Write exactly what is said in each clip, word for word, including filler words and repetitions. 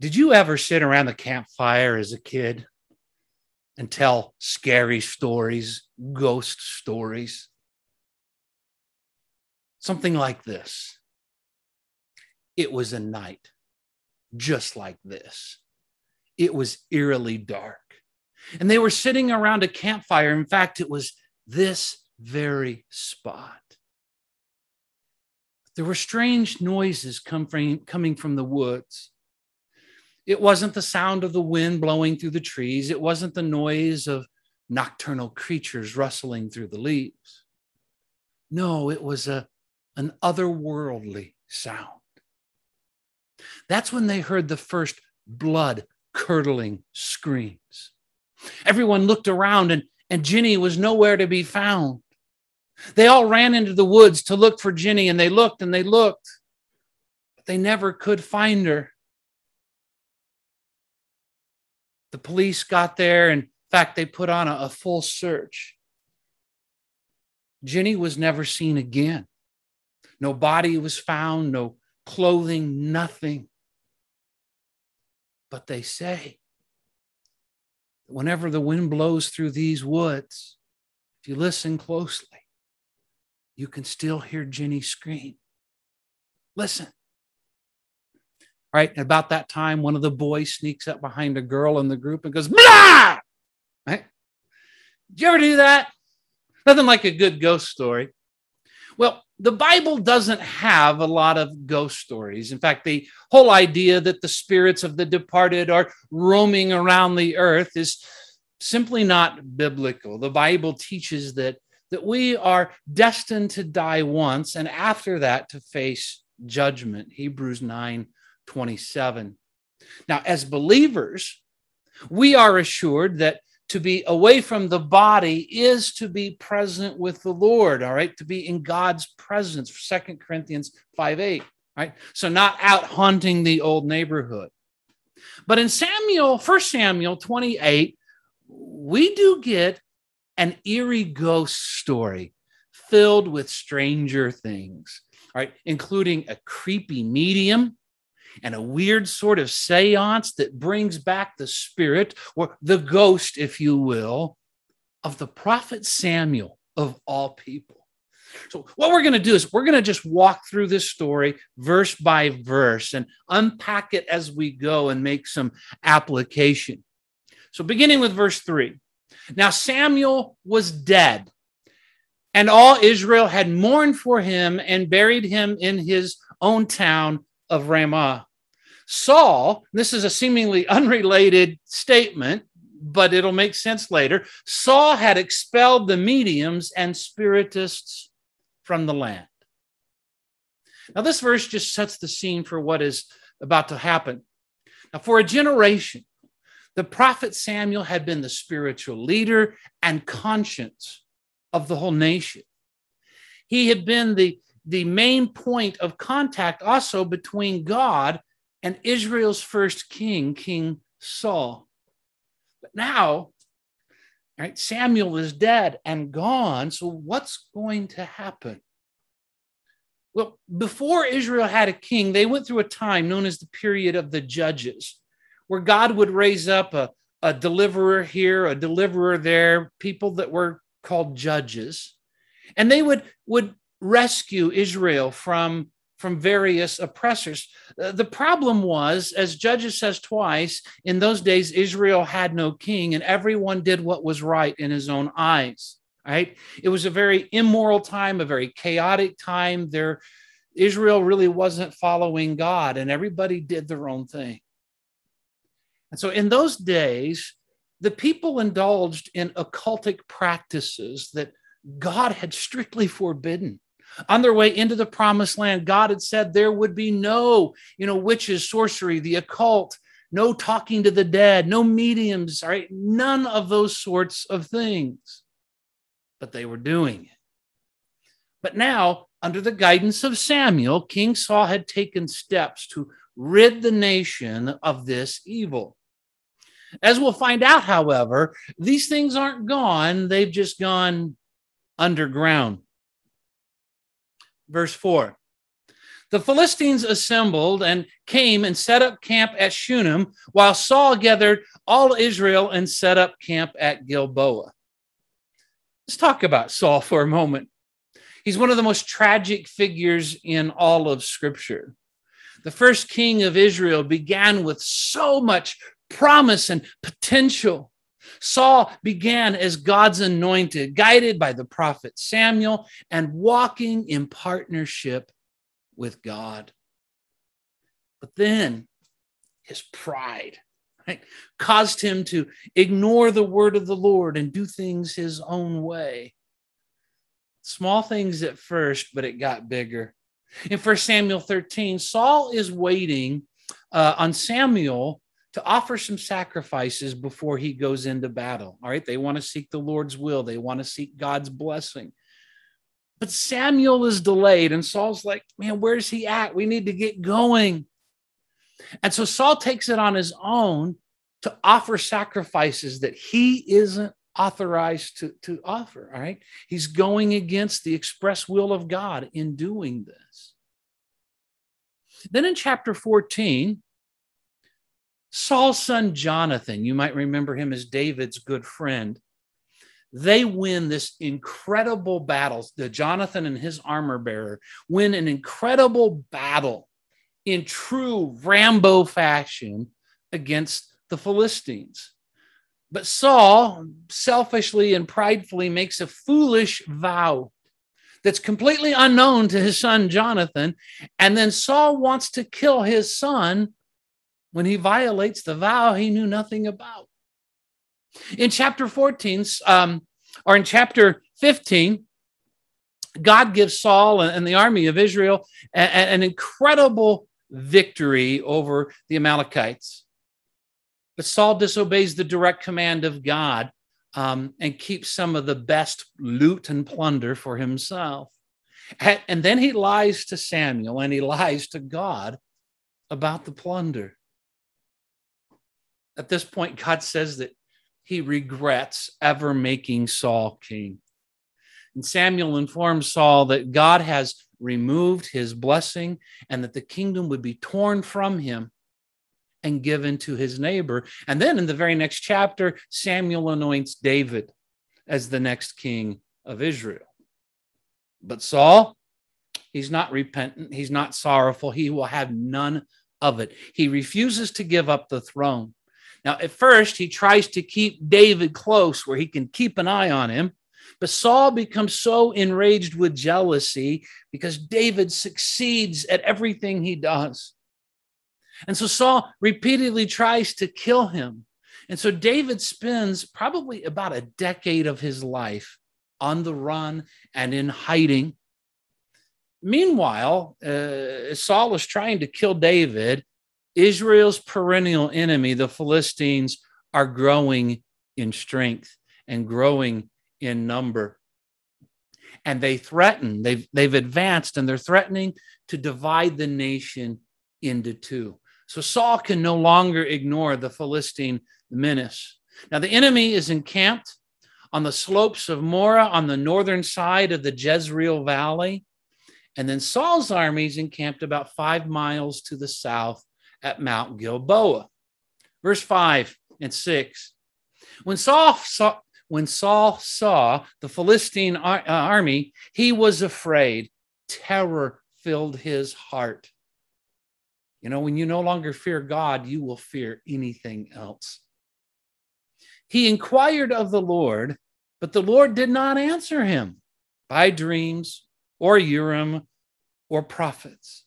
Did you ever sit around the campfire as a kid and tell scary stories, ghost stories? Something like this. It was a night just like this. It was eerily dark. And they were sitting around a campfire. In fact, it was this very spot. There were strange noises come from, coming from the woods. It wasn't the sound of the wind blowing through the trees. It wasn't the noise of nocturnal creatures rustling through the leaves. No, it was a, an otherworldly sound. That's when they heard the first blood-curdling screams. Everyone looked around, and, and Ginny was nowhere to be found. They all ran into the woods to look for Ginny, and they looked and they looked, but they never could find her. The police got there. In fact, they put on a, a full search. Ginny was never seen again. No body was found, no clothing, nothing. But they say that whenever the wind blows through these woods, if you listen closely, you can still hear Ginny scream. Listen. Right, about that time, one of the boys sneaks up behind a girl in the group and goes, blah! Right? Did you ever do that? Nothing like a good ghost story. Well, the Bible doesn't have a lot of ghost stories. In fact, the whole idea that the spirits of the departed are roaming around the earth is simply not biblical. The Bible teaches that, that we are destined to die once, and after that to face judgment. Hebrews nine twenty-seven. Now, as believers, we are assured that to be away from the body is to be present with the Lord, all right? To be in God's presence, Second Corinthians five eight, right? So not out haunting the old neighborhood. But in Samuel, First Samuel twenty-eight, we do get an eerie ghost story filled with stranger things, all right? Including a creepy medium and a weird sort of seance that brings back the spirit, or the ghost, if you will, of the prophet Samuel, of all people. So what we're going to do is we're going to just walk through this story verse by verse and unpack it as we go and make some application. So beginning with verse three. Now Samuel was dead, and all Israel had mourned for him and buried him in his own town of Ramah. Saul, this is a seemingly unrelated statement, but it'll make sense later. Saul had expelled the mediums and spiritists from the land. Now, this verse just sets the scene for what is about to happen. Now, for a generation, the prophet Samuel had been the spiritual leader and conscience of the whole nation. He had been the, the main point of contact also between God and Israel's first king, King Saul. But now, right, Samuel is dead and gone, so what's going to happen? Well, before Israel had a king, they went through a time known as the period of the judges, where God would raise up a, a deliverer here, a deliverer there, people that were called judges, and they would, would rescue Israel from from various oppressors. Uh, the problem was, as Judges says twice, in those days, Israel had no king and everyone did what was right in his own eyes, right? It was a very immoral time, a very chaotic time. There, Israel really wasn't following God and everybody did their own thing. And so in those days, the people indulged in occultic practices that God had strictly forbidden. On their way into the promised land, God had said there would be no, you know, witches, sorcery, the occult, no talking to the dead, no mediums, all right? None of those sorts of things. But they were doing it. But now, under the guidance of Samuel, King Saul had taken steps to rid the nation of this evil. As we'll find out, however, these things aren't gone. They've just gone underground. Verse four, The Philistines assembled and came and set up camp at Shunem, while Saul gathered all Israel and set up camp at Gilboa. Let's talk about Saul for a moment. He's one of the most tragic figures in all of Scripture. The first king of Israel began with so much promise and potential. Saul began as God's anointed, guided by the prophet Samuel and walking in partnership with God. But then his pride, right, caused him to ignore the word of the Lord and do things his own way. Small things at first, but it got bigger. In First Samuel thirteen, Saul is waiting uh, on Samuel to offer some sacrifices before he goes into battle. All right, they want to seek the Lord's will. They want to seek God's blessing. But Samuel is delayed, and Saul's like, man, where's he at? We need to get going. And so Saul takes it on his own to offer sacrifices that he isn't authorized to, to offer. All right, he's going against the express will of God in doing this. Then in chapter fourteen, Saul's son Jonathan, you might remember him as David's good friend, they win this incredible battle. The Jonathan and his armor bearer win an incredible battle in true Rambo fashion against the Philistines. But Saul selfishly and pridefully makes a foolish vow that's completely unknown to his son Jonathan. And then Saul wants to kill his son when he violates the vow he knew nothing about. In chapter fourteen, um, or in chapter fifteen, God gives Saul and the army of Israel an incredible victory over the Amalekites. But Saul disobeys the direct command of God um, and keeps some of the best loot and plunder for himself. And, and then he lies to Samuel and he lies to God about the plunder. At this point, God says that he regrets ever making Saul king. And Samuel informs Saul that God has removed his blessing and that the kingdom would be torn from him and given to his neighbor. And then in the very next chapter, Samuel anoints David as the next king of Israel. But Saul, he's not repentant. He's not sorrowful. He will have none of it. He refuses to give up the throne. Now, at first, he tries to keep David close where he can keep an eye on him. But Saul becomes so enraged with jealousy because David succeeds at everything he does. And so Saul repeatedly tries to kill him. And so David spends probably about a decade of his life on the run and in hiding. Meanwhile, uh, as Saul is trying to kill David, Israel's perennial enemy, the Philistines, are growing in strength and growing in number. And they threaten, they've, they've advanced, and they're threatening to divide the nation into two. So Saul can no longer ignore the Philistine menace. Now, the enemy is encamped on the slopes of Moreh on the northern side of the Jezreel Valley. And then Saul's army is encamped about five miles to the south at Mount Gilboa. Verse five and six. When Saul saw, when Saul saw the Philistine ar- uh, army, he was afraid. Terror filled his heart. You know, when you no longer fear God, you will fear anything else. He inquired of the Lord, but the Lord did not answer him by dreams or Urim or prophets.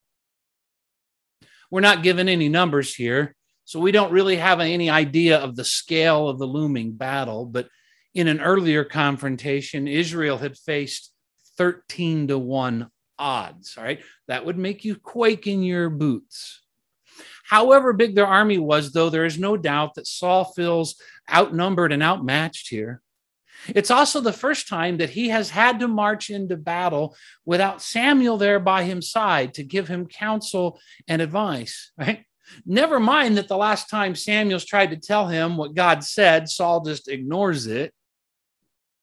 We're not given any numbers here, so we don't really have any idea of the scale of the looming battle. But in an earlier confrontation, Israel had faced thirteen to one odds. All right, that would make you quake in your boots. However big their army was, though, there is no doubt that Saul feels outnumbered and outmatched here. It's also the first time that he has had to march into battle without Samuel there by his side to give him counsel and advice, right? Never mind that the last time Samuel's tried to tell him what God said, Saul just ignores it.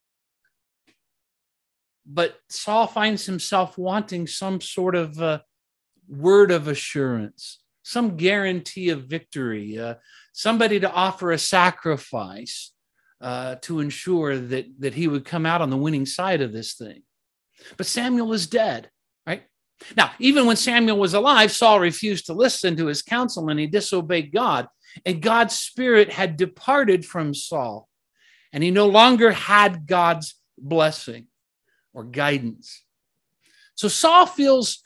But Saul finds himself wanting some sort of uh, word of assurance, some guarantee of victory, uh, somebody to offer a sacrifice uh, to ensure that, that he would come out on the winning side of this thing. But Samuel is dead, right? Now, even when Samuel was alive, Saul refused to listen to his counsel and he disobeyed God. And God's spirit had departed from Saul. And he no longer had God's blessing or guidance. So Saul feels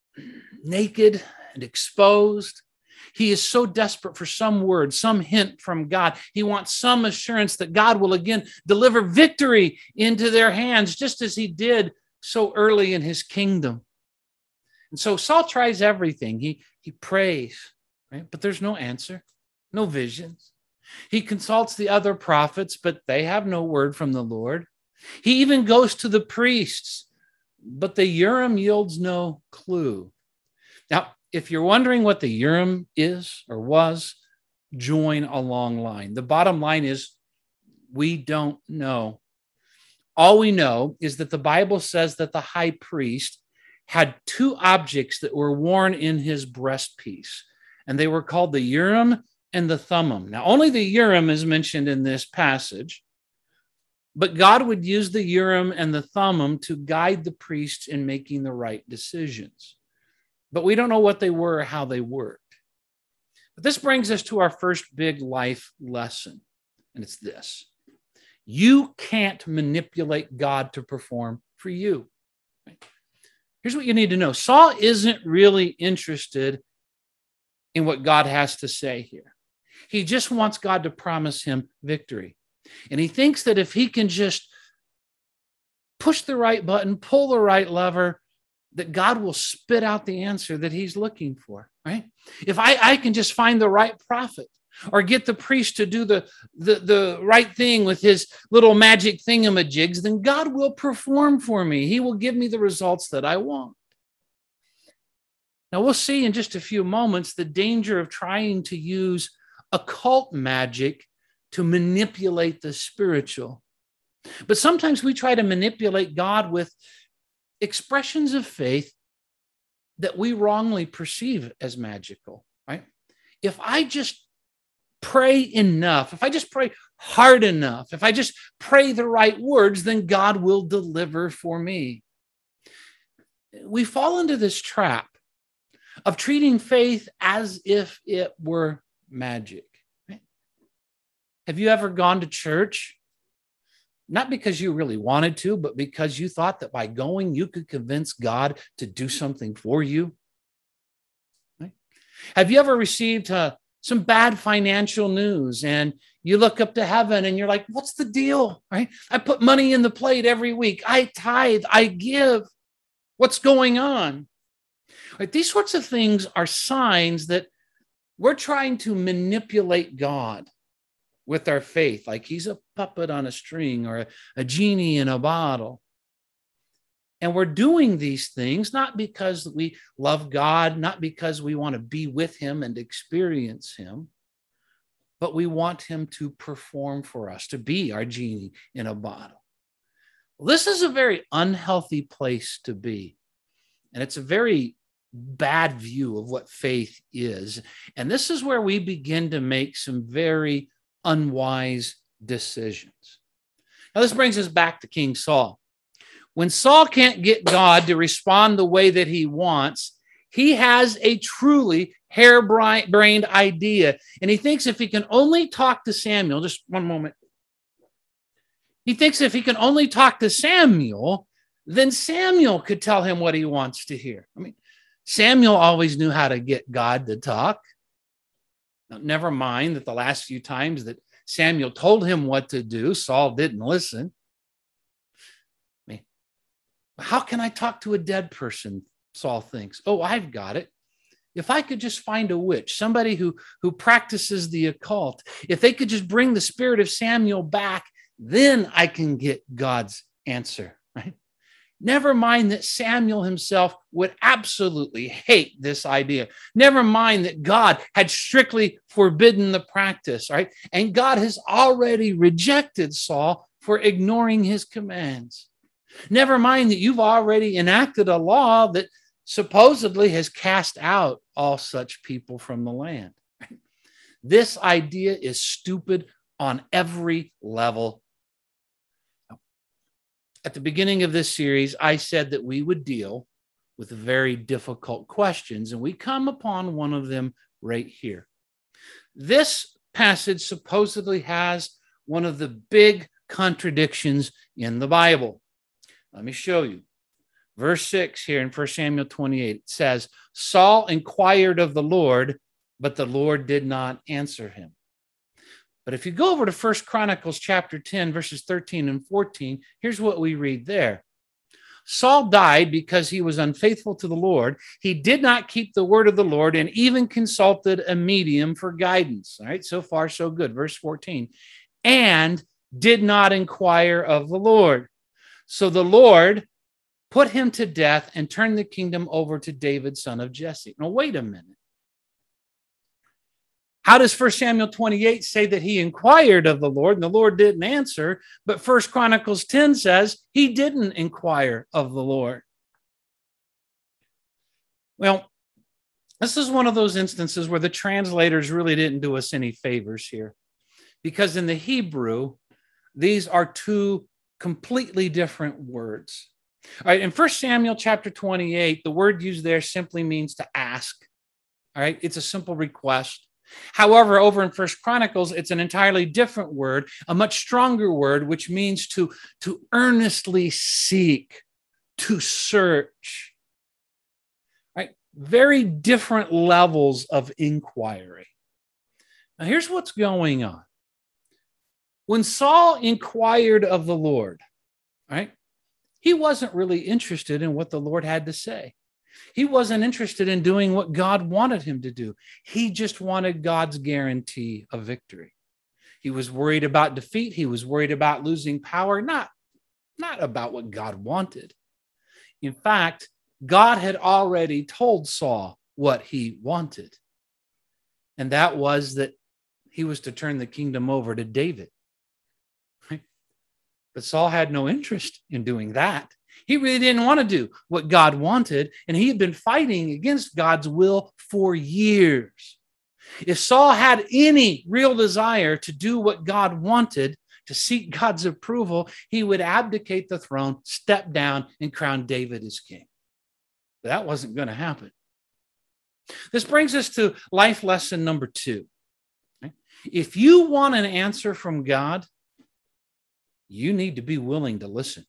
naked and exposed. He is so desperate for some word, some hint from God. He wants some assurance that God will again deliver victory into their hands, just as he did so early in his kingdom. And so Saul tries everything. He, he prays, right? But there's no answer, no visions. He consults the other prophets, but they have no word from the Lord. He even goes to the priests, but the Urim yields no clue. Now, if you're wondering what the Urim is or was, join a long line. The bottom line is we don't know. All we know is that the Bible says that the high priest had two objects that were worn in his breastpiece, and they were called the Urim and the Thummim. Now, only the Urim is mentioned in this passage, but God would use the Urim and the Thummim to guide the priests in making the right decisions. But we don't know what they were or how they worked. But this brings us to our first big life lesson, and it's this. You can't manipulate God to perform for you. Here's what you need to know. Saul isn't really interested in what God has to say here. He just wants God to promise him victory. And he thinks that if he can just push the right button, pull the right lever, that God will spit out the answer that he's looking for, right? If I, I can just find the right prophet or get the priest to do the, the, the right thing with his little magic thingamajigs, then God will perform for me. He will give me the results that I want. Now, we'll see in just a few moments the danger of trying to use occult magic to manipulate the spiritual. But sometimes we try to manipulate God with expressions of faith that we wrongly perceive as magical, right? If I just pray enough, if I just pray hard enough, if I just pray the right words, then God will deliver for me. We fall into this trap of treating faith as if it were magic. Right? Have you ever gone to church? Not because you really wanted to, but because you thought that by going, you could convince God to do something for you. Right? Have you ever received uh, some bad financial news and you look up to heaven and you're like, what's the deal? Right? I put money in the plate every week. I tithe, I give. What's going on? Right? These sorts of things are signs that we're trying to manipulate God with our faith, like he's a puppet on a string or a, a genie in a bottle. And we're doing these things not because we love God, not because we want to be with him and experience him, but we want him to perform for us, to be our genie in a bottle. Well, this is a very unhealthy place to be. And it's a very bad view of what faith is. And this is where we begin to make some very unwise decisions. Now, this brings us back to King Saul. When Saul can't get God to respond the way that he wants, he has a truly harebrained idea. And he thinks if he can only talk to Samuel, just one moment. He thinks if he can only talk to Samuel, then Samuel could tell him what he wants to hear. I mean, Samuel always knew how to get God to talk. Now, never mind that the last few times that Samuel told him what to do, Saul didn't listen. I mean, how can I talk to a dead person? Saul thinks. Oh, I've got it. If I could just find a witch, somebody who, who practices the occult, if they could just bring the spirit of Samuel back, then I can get God's answer, right? Never mind that Samuel himself would absolutely hate this idea. Never mind that God had strictly forbidden the practice, right? And God has already rejected Saul for ignoring his commands. Never mind that you've already enacted a law that, supposedly has cast out all such people from the land. This idea is stupid on every level. At the beginning of this series, I said that we would deal with very difficult questions, and we come upon one of them right here. This passage supposedly has one of the big contradictions in the Bible. Let me show you. Verse six here in First Samuel twenty-eight, it says, Saul inquired of the Lord, but the Lord did not answer him. But if you go over to First Chronicles chapter ten, verses thirteen and fourteen, here's what we read there. Saul died because he was unfaithful to the Lord. He did not keep the word of the Lord and even consulted a medium for guidance. All right, so far so good. Verse fourteen, and did not inquire of the Lord. So the Lord put him to death and turned the kingdom over to David, son of Jesse. Now, wait a minute. How does First Samuel twenty-eight say that he inquired of the Lord and the Lord didn't answer? But First Chronicles ten says he didn't inquire of the Lord. Well, this is one of those instances where the translators really didn't do us any favors here. Because in the Hebrew, these are two completely different words. All right, in First Samuel chapter twenty-eight, the word used there simply means to ask. All right, it's a simple request. However, over in First Chronicles, it's an entirely different word, a much stronger word, which means to, to earnestly seek, to search. Right? Very different levels of inquiry. Now, here's what's going on. When Saul inquired of the Lord, right, he wasn't really interested in what the Lord had to say. He wasn't interested in doing what God wanted him to do. He just wanted God's guarantee of victory. He was worried about defeat. He was worried about losing power, not, not about what God wanted. In fact, God had already told Saul what he wanted. And that was that he was to turn the kingdom over to David. Right? But Saul had no interest in doing that. He really didn't want to do what God wanted, and he had been fighting against God's will for years. If Saul had any real desire to do what God wanted, to seek God's approval, he would abdicate the throne, step down, and crown David as king. But that wasn't going to happen. This brings us to life lesson number two. If you want an answer from God, you need to be willing to listen.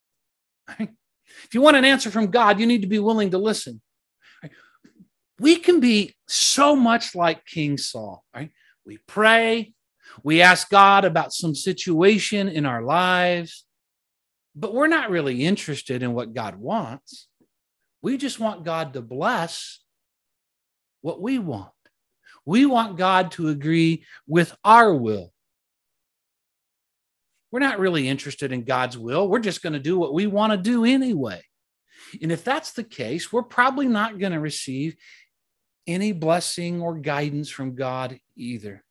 If you want an answer from God, you need to be willing to listen. We can be so much like King Saul, right? We pray, we ask God about some situation in our lives, but we're not really interested in what God wants. We just want God to bless what we want. We want God to agree with our will. We're not really interested in God's will. We're just going to do what we want to do anyway. And if that's the case, we're probably not going to receive any blessing or guidance from God either.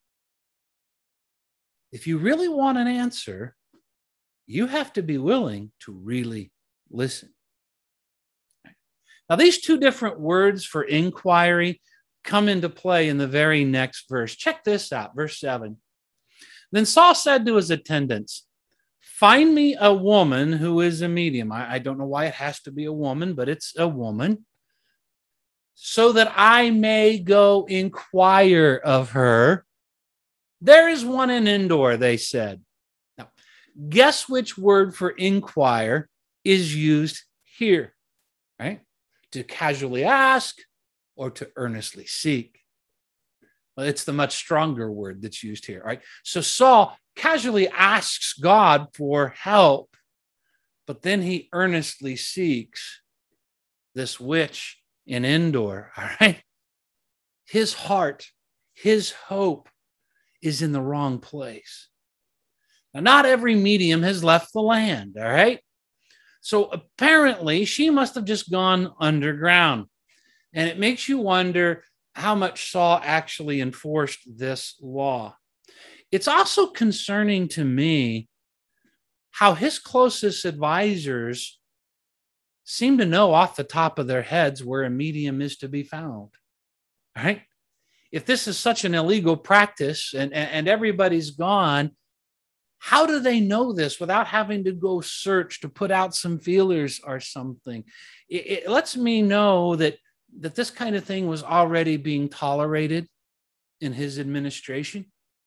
If you really want an answer, you have to be willing to really listen. Now, these two different words for inquiry come into play in the very next verse. Check this out, verse seven. Then Saul said to his attendants, find me a woman who is a medium. I, I don't know why it has to be a woman, but it's a woman, so that I may go inquire of her. There is one in Endor, they said. Now, guess which word for inquire is used here, right? To casually ask or to earnestly seek. Well, it's the much stronger word that's used here, right? So Saul casually asks God for help, but then he earnestly seeks this witch in Endor, all right? His heart, his hope is in the wrong place. Now, not every medium has left the land, all right? So apparently she must have just gone underground. And it makes you wonder how much Saul actually enforced this law. It's also concerning to me how his closest advisors seem to know off the top of their heads where a medium is to be found. All right? If this is such an illegal practice and, and, and everybody's gone, how do they know this without having to go search to put out some feelers or something? It, it lets me know that, that this kind of thing was already being tolerated in his administration.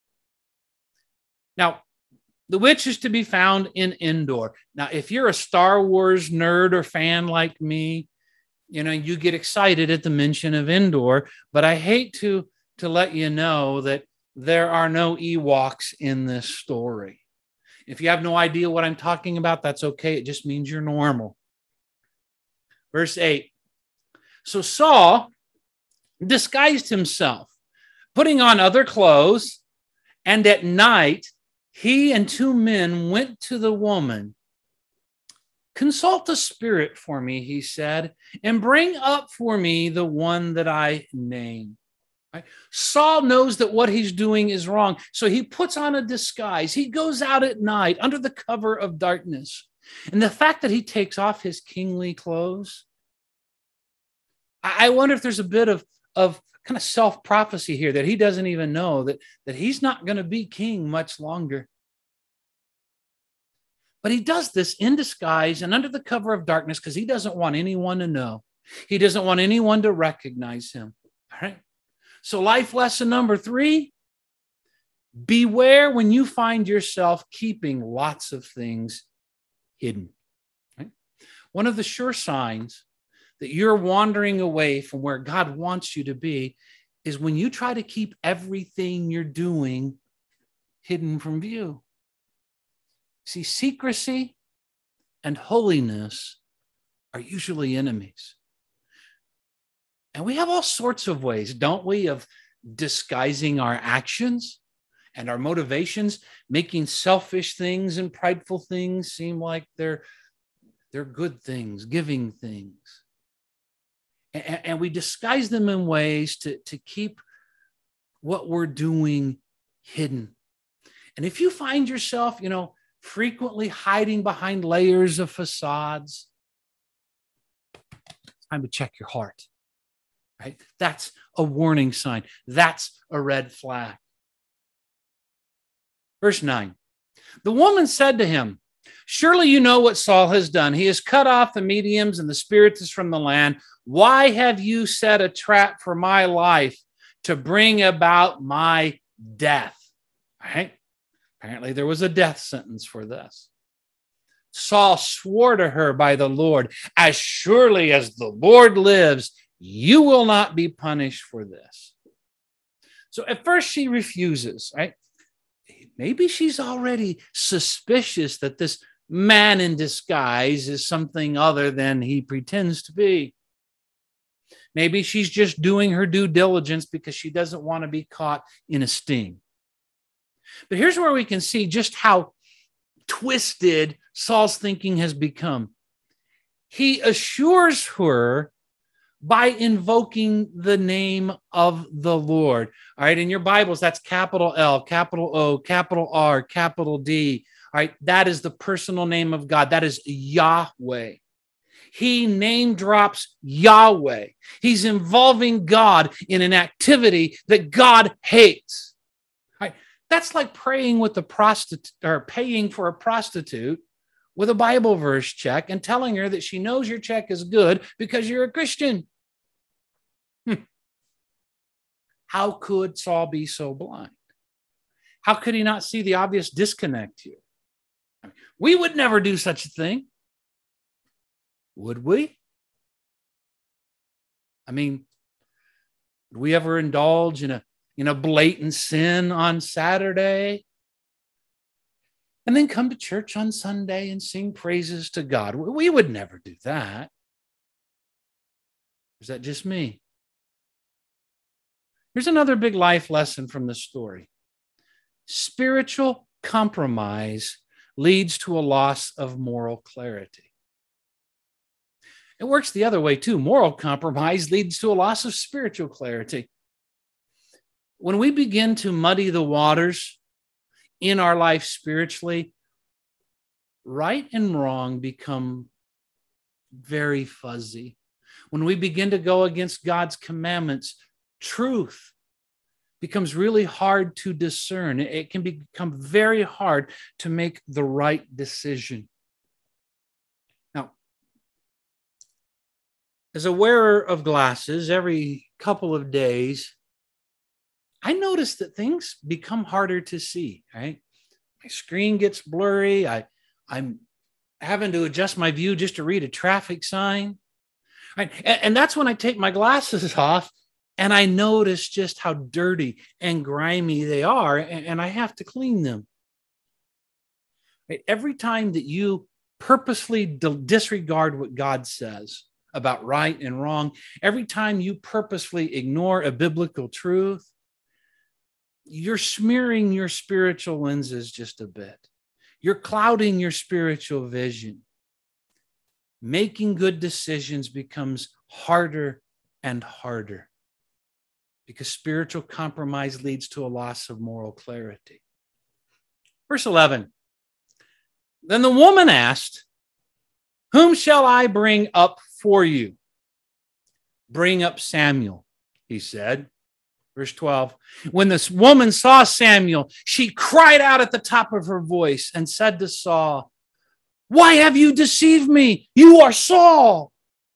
Now, the witch is to be found in Endor. Now, if you're a Star Wars nerd or fan like me, you know, you get excited at the mention of Endor, but I hate to, to let you know that there are no Ewoks in this story. If you have no idea what I'm talking about, that's okay. It just means you're normal. Verse eight. So Saul disguised himself, putting on other clothes, and at night he and two men went to the woman. Consult the spirit for me, he said, and bring up for me the one that I name. Right? Saul knows that what he's doing is wrong, so he puts on a disguise. He goes out at night under the cover of darkness. And the fact that he takes off his kingly clothes, I wonder if there's a bit of, of kind of self-prophecy here that he doesn't even know that, that he's not going to be king much longer. But he does this in disguise and under the cover of darkness because he doesn't want anyone to know. He doesn't want anyone to recognize him. All right. So life lesson number three, beware when you find yourself keeping lots of things hidden. Right? One of the sure signs that you're wandering away from where God wants you to be is when you try to keep everything you're doing hidden from view. See, secrecy and holiness are usually enemies. And we have all sorts of ways, don't we, of disguising our actions and our motivations, making selfish things and prideful things seem like they're, they're good things, giving things. And, and we disguise them in ways to, to keep what we're doing hidden. And if you find yourself, you know, frequently hiding behind layers of facades, it's time to check your heart. Right? That's a warning sign. That's a red flag. Verse nine. The woman said to him, surely you know what Saul has done. He has cut off the mediums and the spiritists from the land. Why have you set a trap for my life to bring about my death? Right? Apparently there was a death sentence for this. Saul swore to her by the Lord, as surely as the Lord lives, you will not be punished for this. So at first she refuses, right? Maybe she's already suspicious that this man in disguise is something other than he pretends to be. Maybe she's just doing her due diligence because she doesn't want to be caught in a sting. But here's where we can see just how twisted Saul's thinking has become. He assures her by invoking the name of the Lord. All right, in your Bibles, that's capital L, capital O, capital R, capital D. All right, that is the personal name of God. That is Yahweh. He name drops Yahweh. He's involving God in an activity that God hates. All right, that's like praying with a prostitute or paying for a prostitute with a Bible verse check and telling her that she knows your check is good because you're a Christian. Hmm. How could Saul be so blind? How could he not see the obvious disconnect here? I mean, we would never do such a thing. Would we? I mean, would we ever indulge in a, in a blatant sin on Saturday and then come to church on Sunday and sing praises to God? We would never do that. Is that just me? Here's another big life lesson from this story. Spiritual compromise leads to a loss of moral clarity. It works the other way too. Moral compromise leads to a loss of spiritual clarity. When we begin to muddy the waters in our life spiritually, right and wrong become very fuzzy. When we begin to go against God's commandments, truth becomes really hard to discern. It can become very hard to make the right decision. Now, as a wearer of glasses, every couple of days, I notice that things become harder to see, right? My screen gets blurry. I, I'm having to adjust my view just to read a traffic sign. Right? And, and that's when I take my glasses off and I notice just how dirty and grimy they are, and, and I have to clean them. Right? Every time that you purposely disregard what God says about right and wrong, every time you purposely ignore a biblical truth, you're smearing your spiritual lenses just a bit. You're clouding your spiritual vision. Making good decisions becomes harder and harder because spiritual compromise leads to a loss of moral clarity. Verse eleven, then the woman asked, whom shall I bring up for you? Bring up Samuel, he said. Verse twelve, when this woman saw Samuel, she cried out at the top of her voice and said to Saul, why have you deceived me? You are Saul.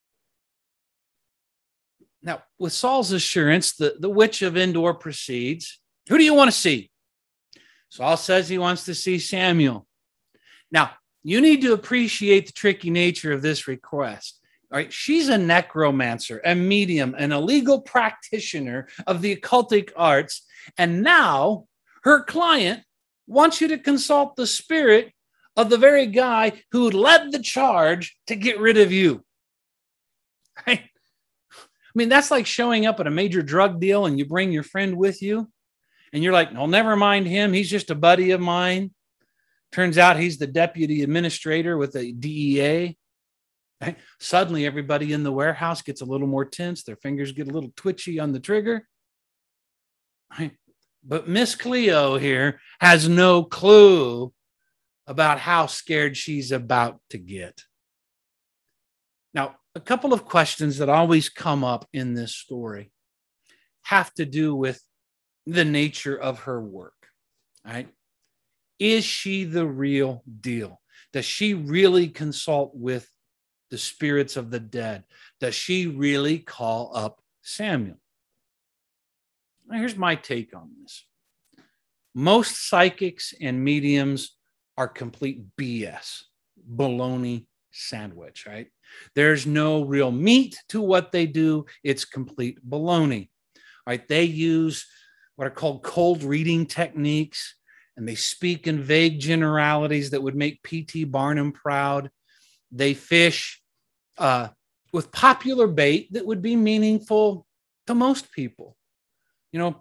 Now, with Saul's assurance, the, the witch of Endor proceeds. Who do you want to see? Saul says he wants to see Samuel. Now, you need to appreciate the tricky nature of this request. All right, she's a necromancer, a medium, an illegal practitioner of the occultic arts. And now her client wants you to consult the spirit of the very guy who led the charge to get rid of you. Right? I mean, that's like showing up at a major drug deal and you bring your friend with you and you're like, no, never mind him. He's just a buddy of mine. Turns out he's the deputy administrator with the D E A. Right? Suddenly, everybody in the warehouse gets a little more tense. Their fingers get a little twitchy on the trigger. Right? But Miss Cleo here has no clue about how scared she's about to get. Now, a couple of questions that always come up in this story have to do with the nature of her work. Right? Is she the real deal? Does she really consult with the spirits of the dead? Does she really call up Samuel? Now, here's my take on this. Most psychics and mediums are complete B S, baloney sandwich, right? There's no real meat to what they do. It's complete baloney, right? They use what are called cold reading techniques, and they speak in vague generalities that would make P T Barnum proud. They fish uh, with popular bait that would be meaningful to most people. You know,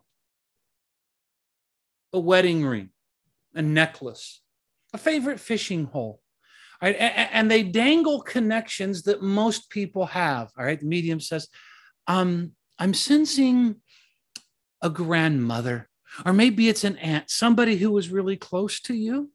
a wedding ring, a necklace, a favorite fishing hole. All right? And they dangle connections that most people have. All right. The medium says, um, I'm sensing a grandmother, or maybe it's an aunt, somebody who was really close to you.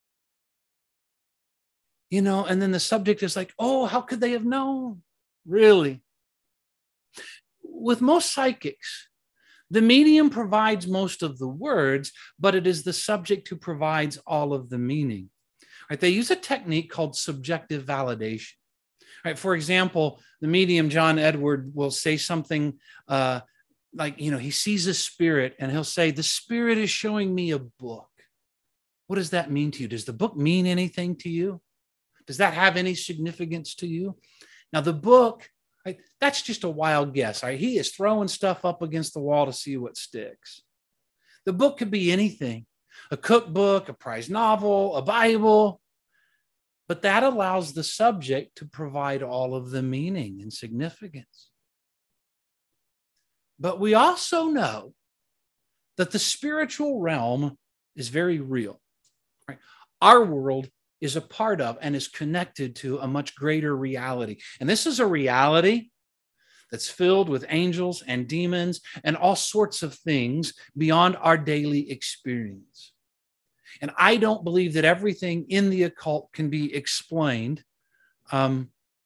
You know, and then the subject is like, oh, how could they have known? Really? With most psychics, the medium provides most of the words, but it is the subject who provides all of the meaning. Right? They use a technique called subjective validation. Right? For example, the medium John Edward will say something uh, like, you know, he sees a spirit and he'll say, the spirit is showing me a book. What does that mean to you? Does the book mean anything to you? Does that have any significance to you? Now, the book, right, that's just a wild guess. Right? He is throwing stuff up against the wall to see what sticks. The book could be anything, a cookbook, a prize novel, a Bible, but that allows the subject to provide all of the meaning and significance. But we also know that the spiritual realm is very real. Right? Our world is a part of and is connected to a much greater reality. And this is a reality that's filled with angels and demons and all sorts of things beyond our daily experience. And I don't believe that everything in the occult can be explained um,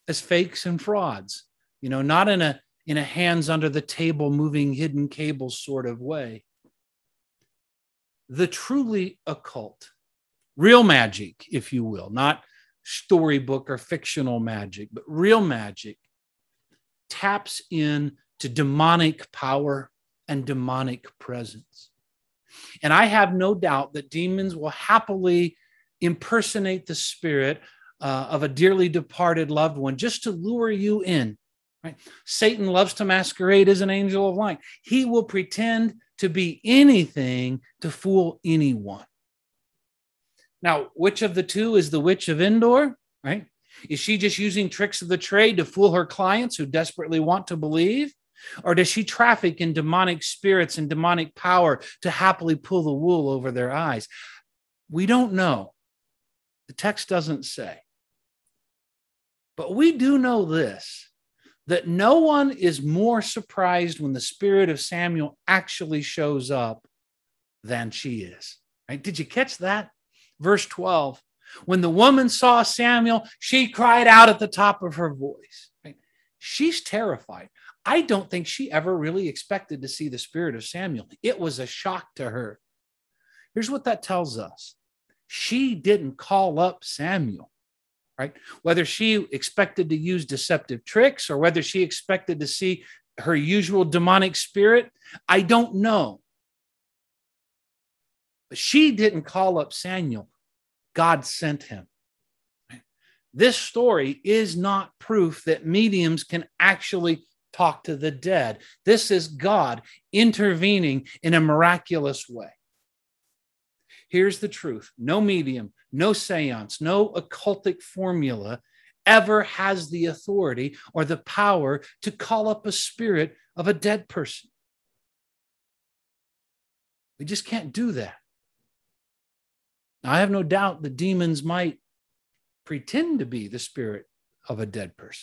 as fakes and frauds, you know, not in a in a hands under the table moving hidden cables sort of way. The truly occult, real magic, if you will, not storybook or fictional magic, but real magic, taps in to demonic power and demonic presence. And I have no doubt that demons will happily impersonate the spirit uh, of a dearly departed loved one just to lure you in. Right? Satan loves to masquerade as an angel of light. He will pretend to be anything to fool anyone. Now, which of the two is the witch of Endor? Right? Is she just using tricks of the trade to fool her clients who desperately want to believe? Or does she traffic in demonic spirits and demonic power to happily pull the wool over their eyes? We don't know. The text doesn't say. But we do know this, that no one is more surprised when the spirit of Samuel actually shows up than she is. Right? Did you catch that? Verse twelve. When the woman saw Samuel, she cried out at the top of her voice. Right? She's terrified. I don't think she ever really expected to see the spirit of Samuel. It was a shock to her. Here's what that tells us. She didn't call up Samuel, right? Whether she expected to use deceptive tricks or whether she expected to see her usual demonic spirit, I don't know. But she didn't call up Samuel. God sent him. This story is not proof that mediums can actually talk to the dead. This is God intervening in a miraculous way. Here's the truth. No medium, no seance, no occultic formula ever has the authority or the power to call up a spirit of a dead person. We just can't do that. Now, I have no doubt the demons might pretend to be the spirit of a dead person.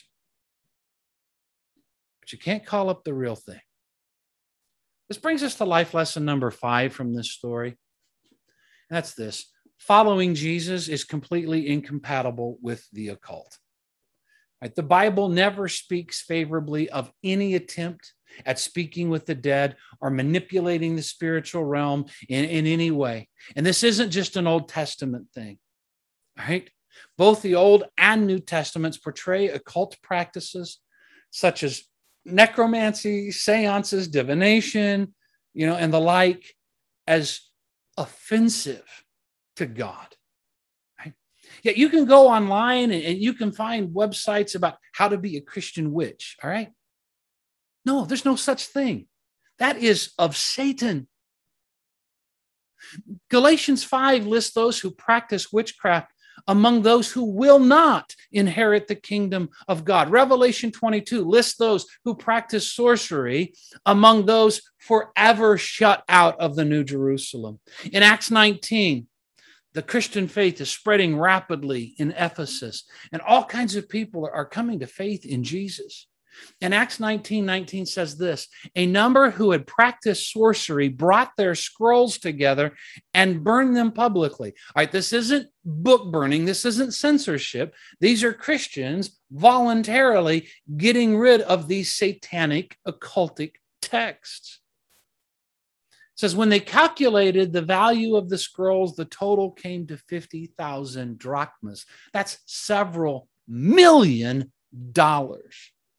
But you can't call up the real thing. This brings us to life lesson number five from this story. That's this. Following Jesus is completely incompatible with the occult. Right? The Bible never speaks favorably of any attempt at speaking with the dead or manipulating the spiritual realm in, in any way. And this isn't just an Old Testament thing. Right? Both the Old and New Testaments portray occult practices such as necromancy, seances, divination, you know, and the like as offensive to God. Right? Yet you can go online and, and you can find websites about how to be a Christian witch. All right. No, there's no such thing. That is of Satan. Galatians five lists those who practice witchcraft among those who will not inherit the kingdom of God. Revelation twenty-two lists those who practice sorcery among those forever shut out of the New Jerusalem. In Acts nineteen, the Christian faith is spreading rapidly in Ephesus, and all kinds of people are coming to faith in Jesus. And Acts nineteen nineteen says this, a number who had practiced sorcery brought their scrolls together and burned them publicly. All right, this isn't book burning. This isn't censorship. These are Christians voluntarily getting rid of these satanic occultic texts. It says when they calculated the value of the scrolls, the total came to fifty thousand drachmas. That's several million dollars.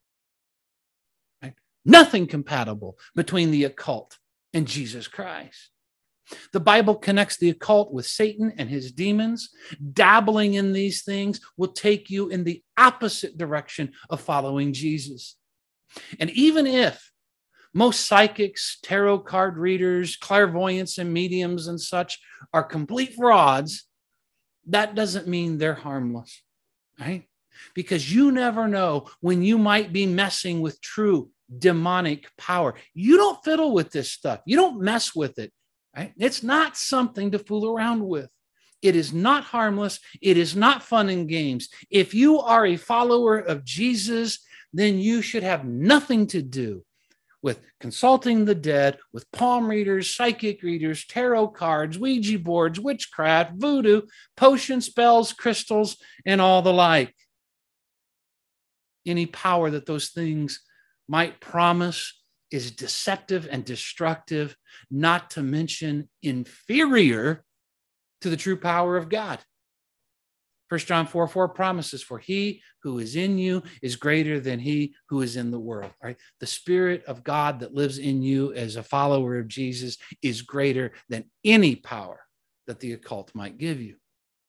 Nothing compatible between the occult and Jesus Christ. The Bible connects the occult with Satan and his demons. Dabbling in these things will take you in the opposite direction of following Jesus. And even if most psychics, tarot card readers, clairvoyants, and mediums and such are complete frauds, that doesn't mean they're harmless, right? Because you never know when you might be messing with true demonic power. You don't fiddle with this stuff. You don't mess with it. Right? It's not something to fool around with. It is not harmless. It is not fun and games. If you are a follower of Jesus, then you should have nothing to do with consulting the dead, with palm readers, psychic readers, tarot cards, Ouija boards, witchcraft, voodoo, potion spells, crystals, and all the like. any power that those things might promise is deceptive and destructive, not to mention inferior to the true power of God. First John four four promises, for he who is in you is greater than he who is in the world. Right? The Spirit of God that lives in you as a follower of Jesus is greater than any power that the occult might give you.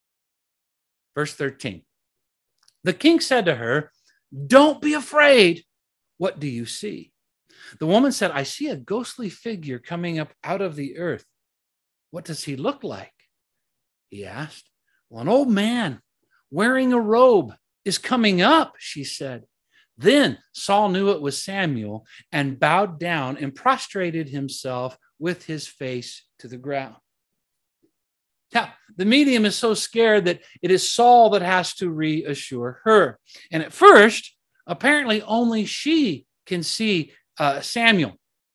Verse thirteen. The king said to her, don't be afraid. What do you see? The woman said, I see a ghostly figure coming up out of the earth. What does he look like? He asked. Well, an old man wearing a robe is coming up, she said. Then Saul knew it was Samuel and bowed down and prostrated himself with his face to the ground. Now, the medium is so scared that it is Saul that has to reassure her. And at first, apparently only she can see uh, Samuel.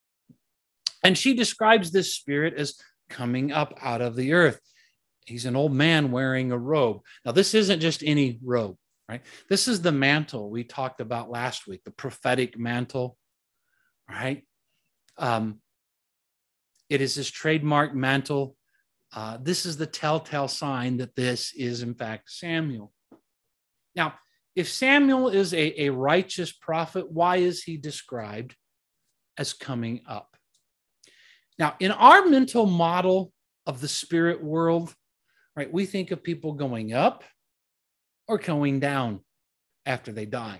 And she describes this spirit as coming up out of the earth. He's an old man wearing a robe. Now, this isn't just any robe, right? This is the mantle we talked about last week, the prophetic mantle, right? Um, it is his trademark mantle. Uh, this is the telltale sign that this is, in fact, Samuel. Now, if Samuel is a, a righteous prophet, why is he described as coming up? Now, in our mental model of the spirit world, right, we think of people going up or going down after they die.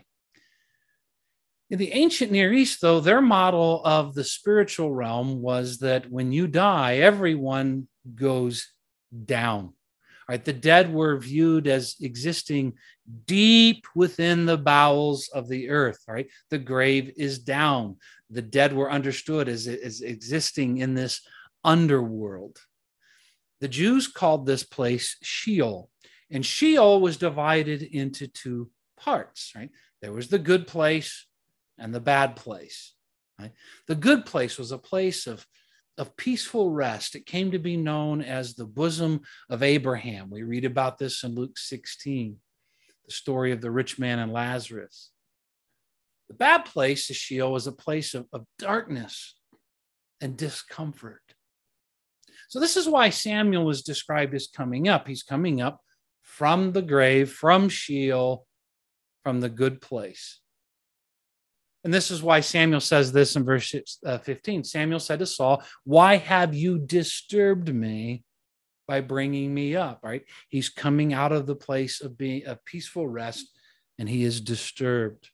In the ancient Near East, though, their model of the spiritual realm was that when you die, everyone goes down. Right? The dead were viewed as existing deep within the bowels of the earth. Right? The grave is down. The dead were understood as, as existing in this underworld. The Jews called this place Sheol, and Sheol was divided into two parts. Right? There was the good place and the bad place. Right? The good place was a place of, of peaceful rest. It came to be known as the bosom of Abraham. We read about this in Luke sixteen, the story of the rich man and Lazarus. The bad place, the Sheol, was a place of, of darkness and discomfort. So this is why Samuel was described as coming up. He's coming up from the grave, from Sheol, from the good place. And this is why Samuel says this in verse fifteen. Samuel said to Saul, why have you disturbed me by bringing me up? Right? He's coming out of the place of being a peaceful rest, and he is disturbed.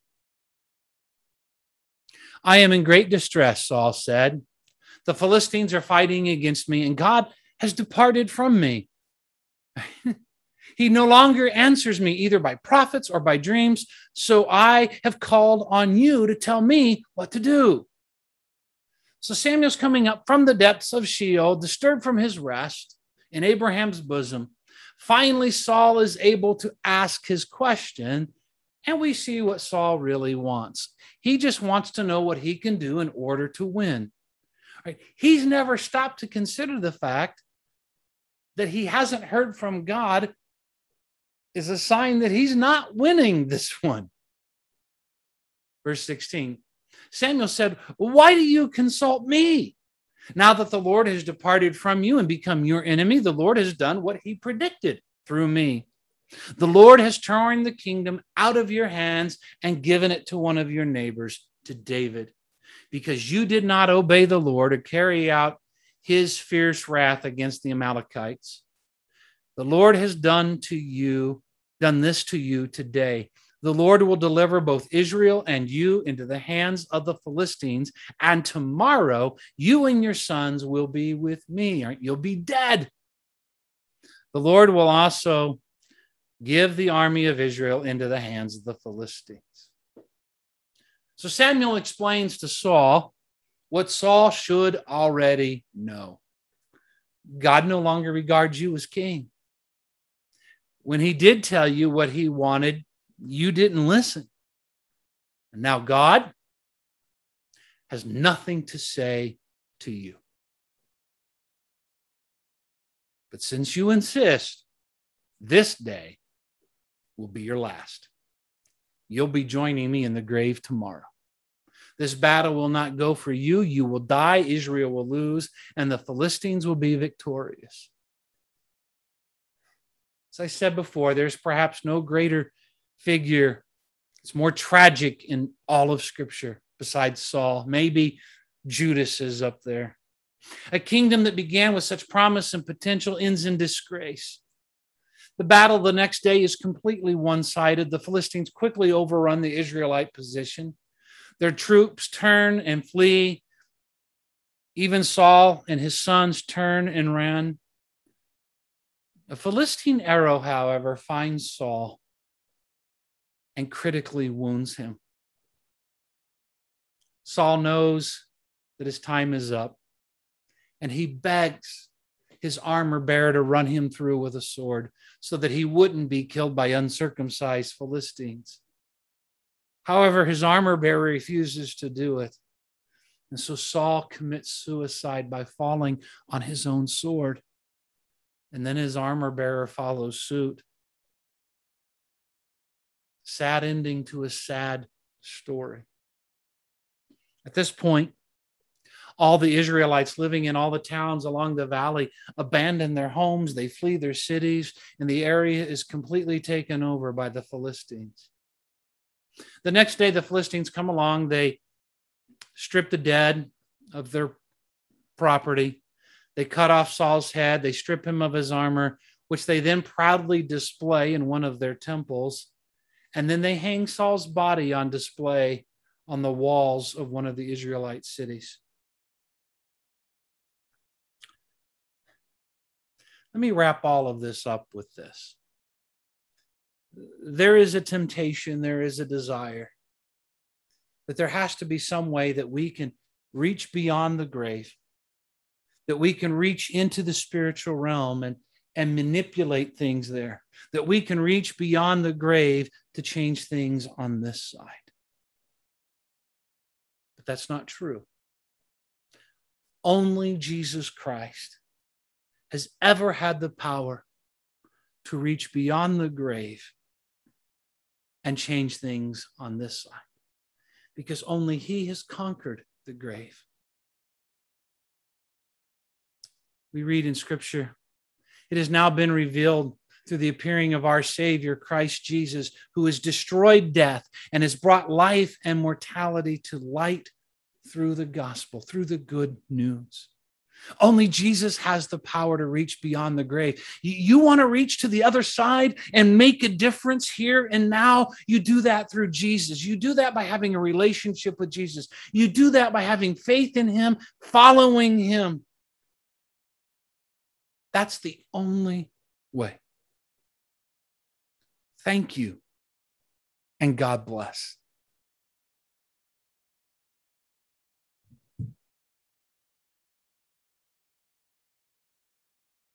I am in great distress, Saul said. The Philistines are fighting against me, and God has departed from me. He no longer answers me either by prophets or by dreams, so I have called on you to tell me what to do. So Samuel's coming up from the depths of Sheol, disturbed from his rest in Abraham's bosom. Finally, Saul is able to ask his question, and we see what Saul really wants. He just wants to know what he can do in order to win. Right? He's never stopped to consider the fact that he hasn't heard from God is a sign that he's not winning this one. Verse sixteen, Samuel said, why do you consult me? Now that the Lord has departed from you and become your enemy, the Lord has done what he predicted through me. The Lord has torn the kingdom out of your hands and given it to one of your neighbors, to David, because you did not obey the Lord or carry out his fierce wrath against the Amalekites. The Lord has done to you, done this to you today. The Lord will deliver both Israel and you into the hands of the Philistines, and tomorrow you and your sons will be with me. You'll be dead. The Lord will also give the army of Israel into the hands of the Philistines. So Samuel explains to Saul what Saul should already know. God no longer regards you as king. When he did tell you what he wanted, you didn't listen. And now God has nothing to say to you. But since you insist, this day will be your last. you'll be joining me in the grave tomorrow. This battle will not go for you. You will die. Israel will lose, and the Philistines will be victorious. As I said before, there's perhaps no greater figure. It's more tragic in all of Scripture besides Saul. Maybe Judas is up there. A kingdom that began with such promise and potential ends in disgrace. The battle the next day is completely one-sided. The Philistines quickly overrun the Israelite position. Their troops turn and flee. Even Saul and his sons turn and ran. A Philistine arrow, however, finds Saul and critically wounds him. Saul knows that his time is up, and he begs his armor bearer to run him through with a sword so that he wouldn't be killed by uncircumcised Philistines. However, his armor bearer refuses to do it. And so Saul commits suicide by falling on his own sword. And then his armor bearer follows suit. Sad ending to a sad story. At this point, all the Israelites living in all the towns along the valley abandon their homes, they flee their cities, and the area is completely taken over by the Philistines. The next day, the Philistines come along, they strip the dead of their property, they cut off Saul's head, they strip him of his armor, which they then proudly display in one of their temples, and then they hang Saul's body on display on the walls of one of the Israelite cities. Let me wrap all of this up with this. There is a temptation, there is a desire that there has to be some way that we can reach beyond the grave, that we can reach into the spiritual realm and, and manipulate things there, that we can reach beyond the grave to change things on this side. But that's not true. Only Jesus Christ has ever had the power to reach beyond the grave and change things on this side, because only he has conquered the grave. We read in Scripture, it has now been revealed through the appearing of our Savior, Christ Jesus, who has destroyed death and has brought life and mortality to light through the gospel, through the good news. Only Jesus has the power to reach beyond the grave. You, you want to reach to the other side and make a difference here and now? You do that through Jesus. You do that by having a relationship with Jesus. You do that by having faith in him, following him. That's the only way. Thank you, and God bless.